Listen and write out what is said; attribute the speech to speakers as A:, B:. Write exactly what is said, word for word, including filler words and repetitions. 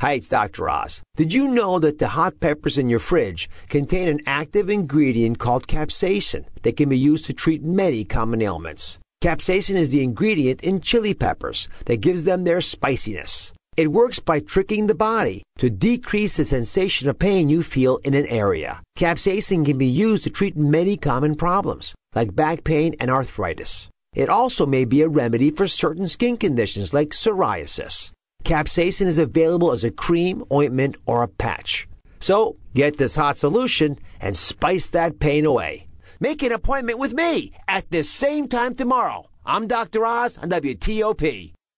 A: Hi, it's Doctor Oz. Did you know that the hot peppers in your fridge contain an active ingredient called capsaicin that can be used to treat many common ailments? Capsaicin is the ingredient in chili peppers that gives them their spiciness. It works by tricking the body to decrease the sensation of pain you feel in an area. Capsaicin can be used to treat many common problems, like back pain and arthritis. It also may be a remedy for certain skin conditions like psoriasis. Capsaicin is available as a cream, ointment, or a patch. So, get this hot solution and spice that pain away. Make an appointment with me at this same time tomorrow. I'm Doctor Oz on W T O P.